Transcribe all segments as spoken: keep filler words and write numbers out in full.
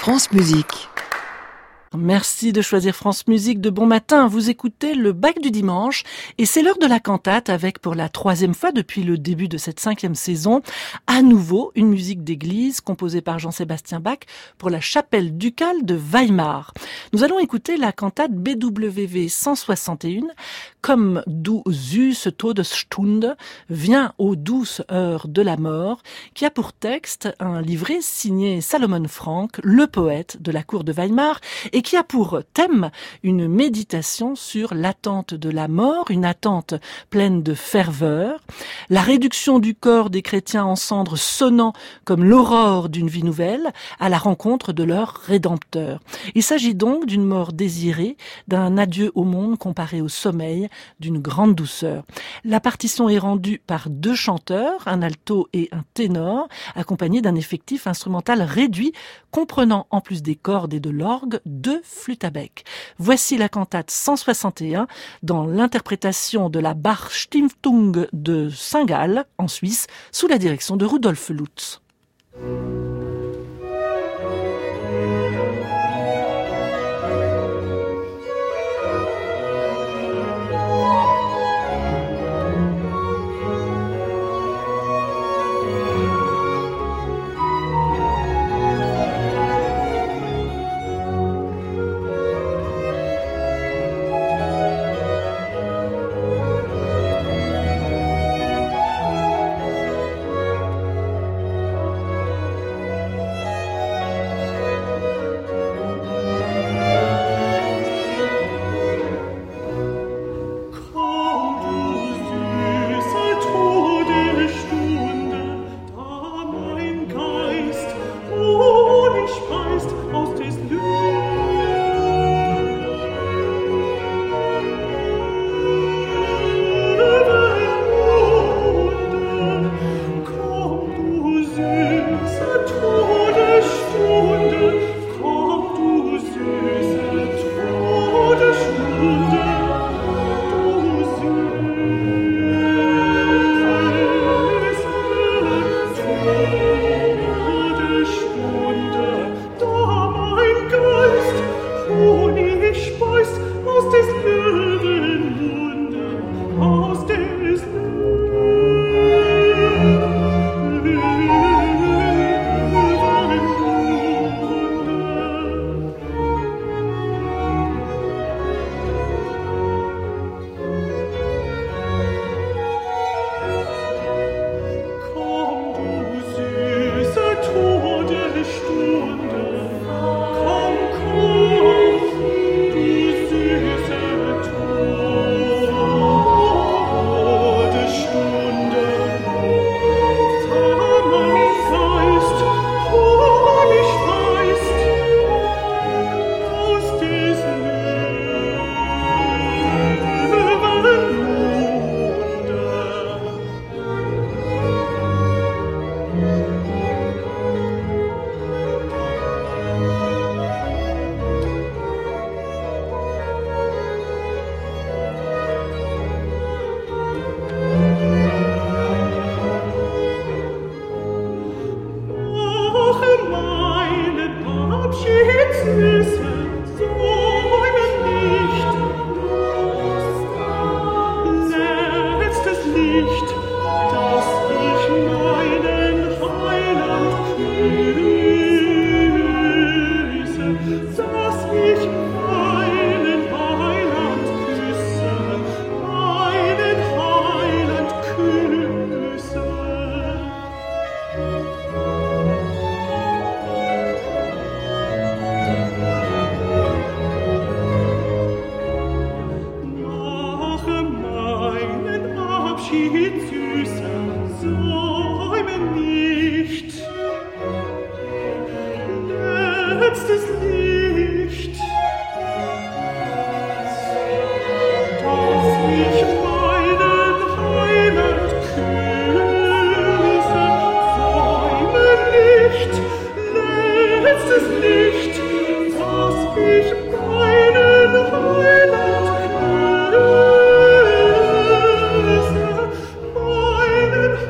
France Musique. Merci de choisir France Musique de bon matin. Vous écoutez le Bac du dimanche et c'est l'heure de la cantate avec, pour la troisième fois depuis le début de cette cinquième saison, à nouveau une musique d'église composée par Jean-Sébastien Bach pour la chapelle ducale de Weimar. Nous allons écouter la cantate B W V cent soixante et un, Komm du süße Todesstunde, viens aux douces heures de la mort, qui a pour texte un livret signé Salomon Frank, le poète de la cour de Weimar, et qui a pour thème une méditation sur l'attente de la mort, une attente pleine de ferveur, la réduction du corps des chrétiens en cendres sonnant comme l'aurore d'une vie nouvelle à la rencontre de leur Rédempteur. Il s'agit donc d'une mort désirée, d'un adieu au monde comparé au sommeil, d'une grande douceur. La partition est rendue par deux chanteurs, un alto et un ténor, accompagnés d'un effectif instrumental réduit, comprenant en plus des cordes et de l'orgue, deux flûtes à bec. Voici la cantate cent soixante et un dans l'interprétation de la Bach-Stiftung de Saint-Gall, en Suisse, sous la direction de Rudolf Lutz.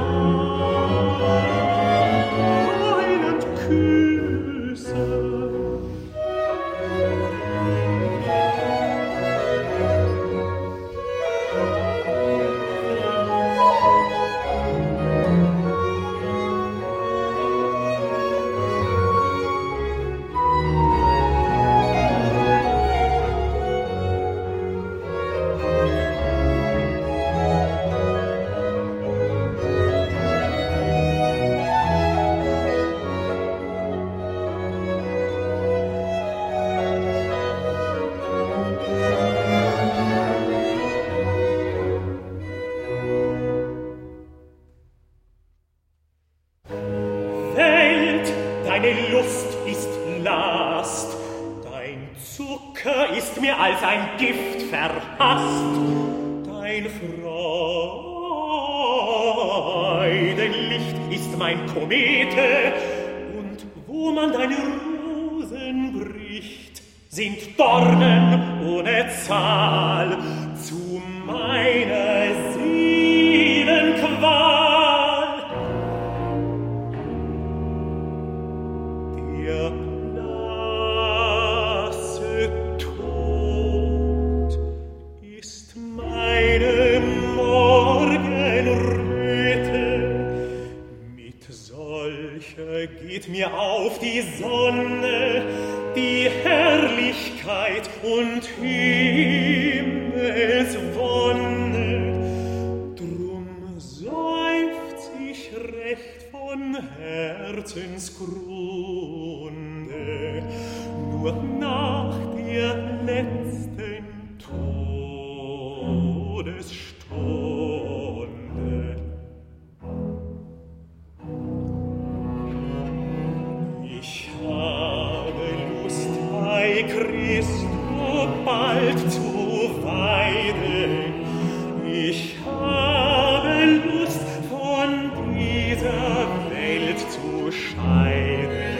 Küsse Lust ist Last. Dein Zucker ist mir als ein Gift verhasst. Dein Freudenlicht ist mein Komete, und wo man deine Rosen bricht, sind Dornen ohne Zahl zu meiner Seelenqual. Der blasse Tod ist meine Morgenröte. Mit solcher geht mir auf die Sonne die Herrlichkeit und Himmelswonne. Drum seufz ich recht von Herzensgrunde, nur nach der letzten Todesstunde. Ich habe Lust, bei Christo bald zu weiden. Ich habe Lust, von dieser Welt zu scheiden.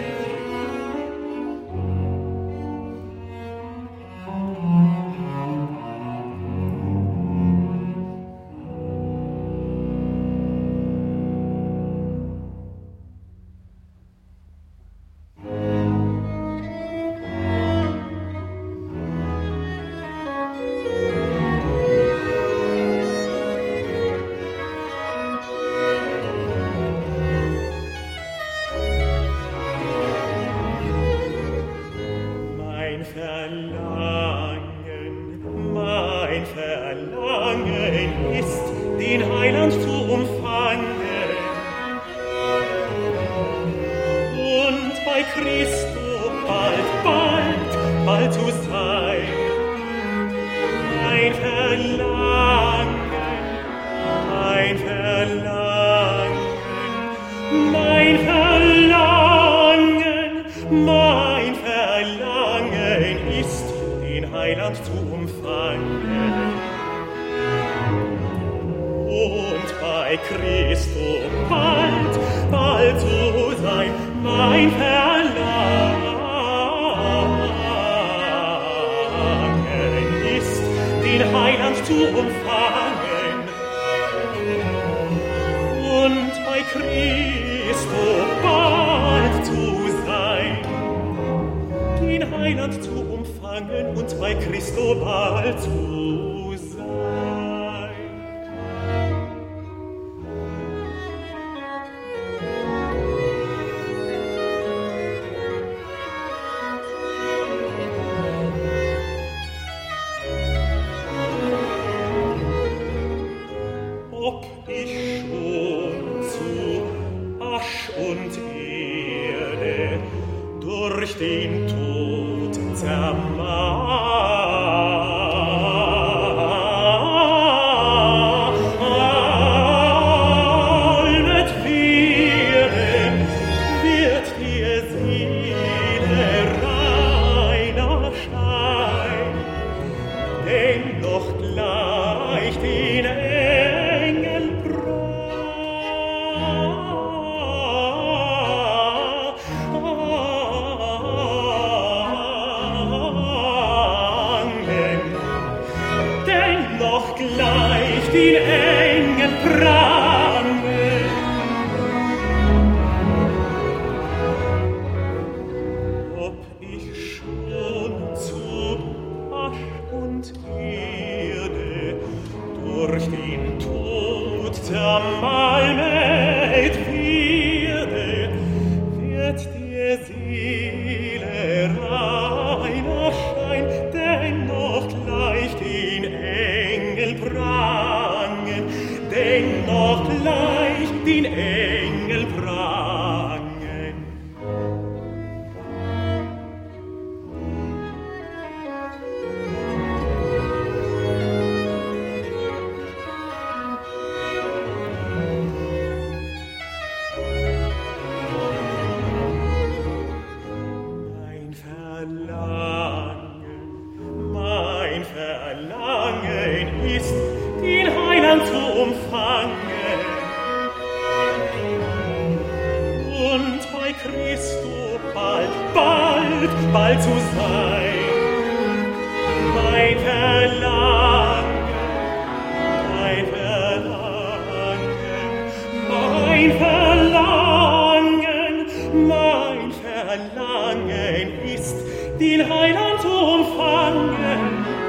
bald, bald zu sein. Mein Verlangen, mein Verlangen, mein Verlangen, mein Verlangen ist, den Heiland zu umfangen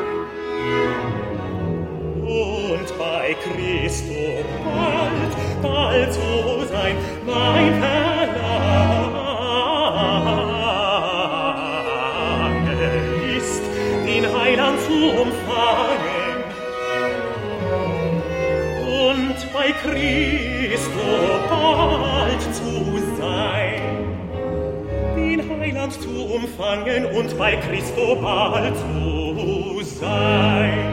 und bei Christo bald, bald zu sein. Mein Verlangen ist, den Heiland zu umfangen und bei Christo bald zu sein. Den Heiland zu umfangen und bei Christo bald zu sein.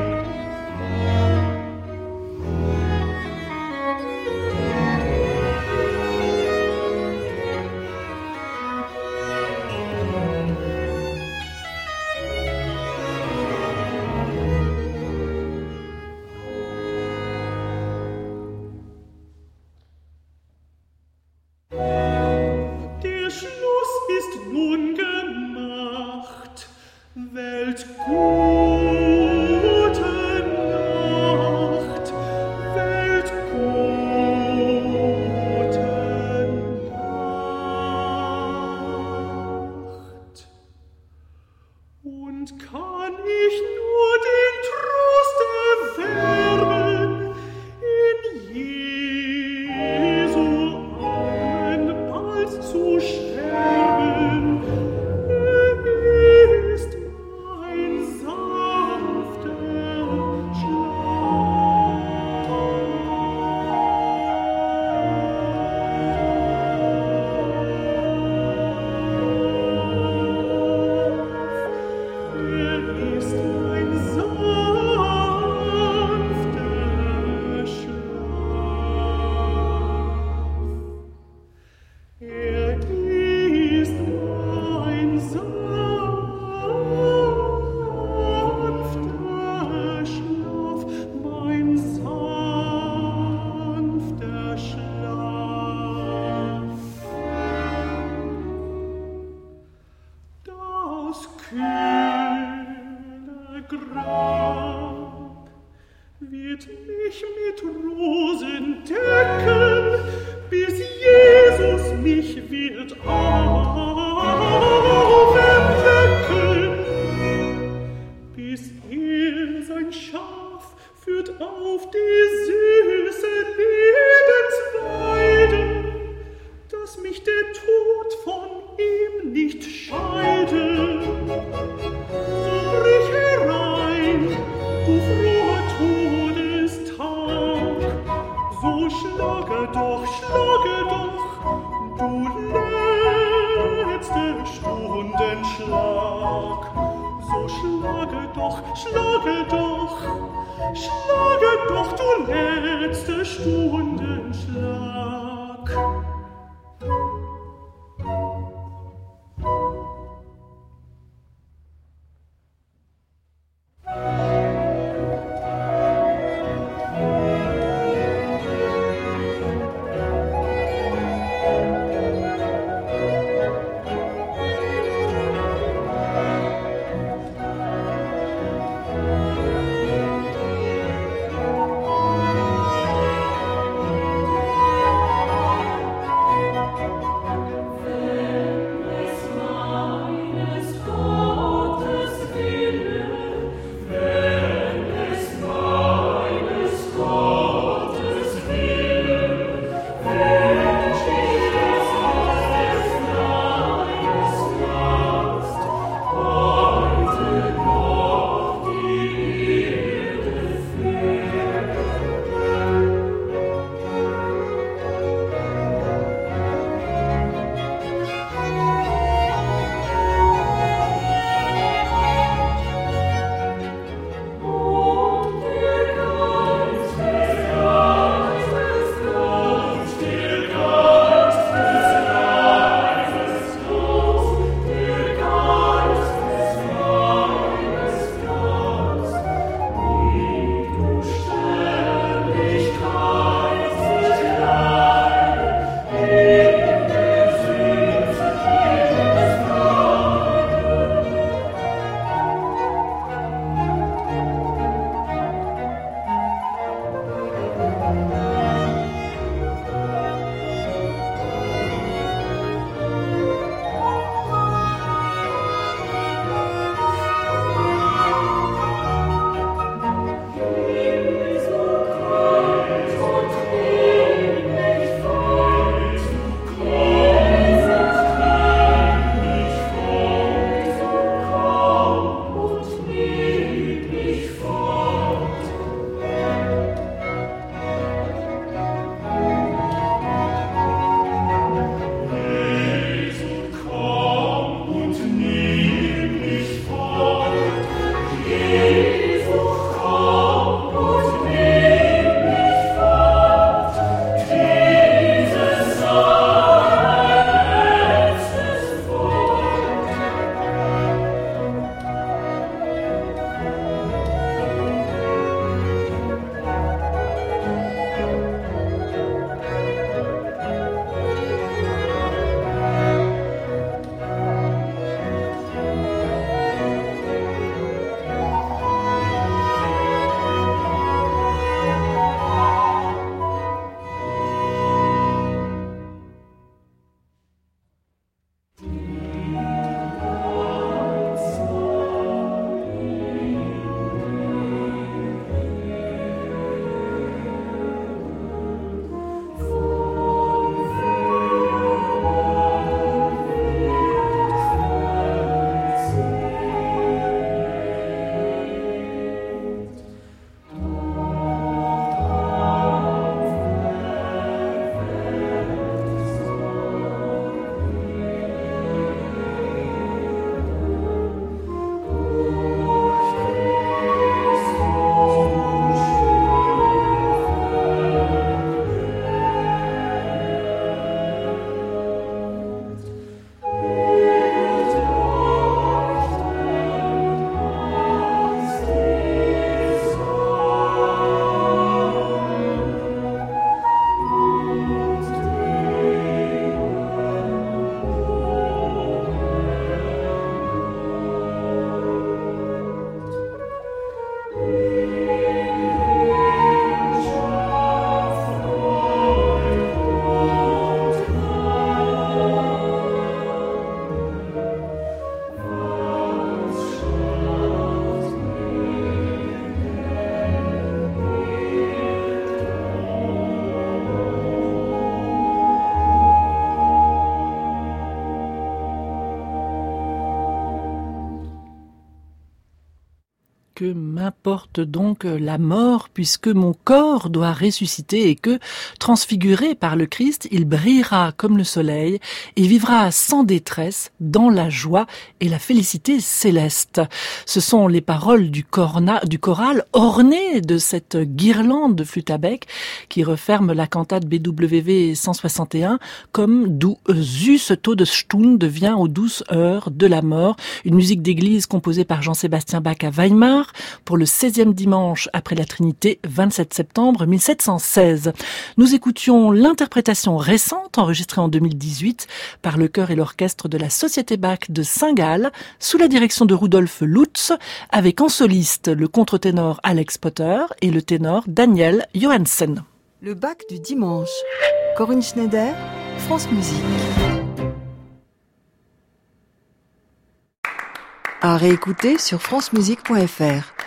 Que m'importe donc la mort, puisque mon corps doit ressusciter et que, transfiguré par le Christ, il brillera comme le soleil et vivra sans détresse dans la joie et la félicité céleste. Ce sont les paroles du, corna, du choral ornées de cette guirlande de flûte à bec qui referme la cantate B W V cent soixante et un comme Du süße Todesstunde devient aux douces heures de la mort, une musique d'église composée par Jean-Sébastien Bach à Weimar pour le seizième dimanche après la Trinité, vingt-sept septembre mille sept cent seize. Nous écoutions l'interprétation récente enregistrée en deux mille dix-huit par le chœur et l'orchestre de la Société Bach de Saint-Gall sous la direction de Rudolf Lutz avec en soliste le contre-ténor Alex Potter et le ténor Daniel Johansen. Le Bach du dimanche. Corinne Schneider, France Musique. À réécouter sur francemusique point f r.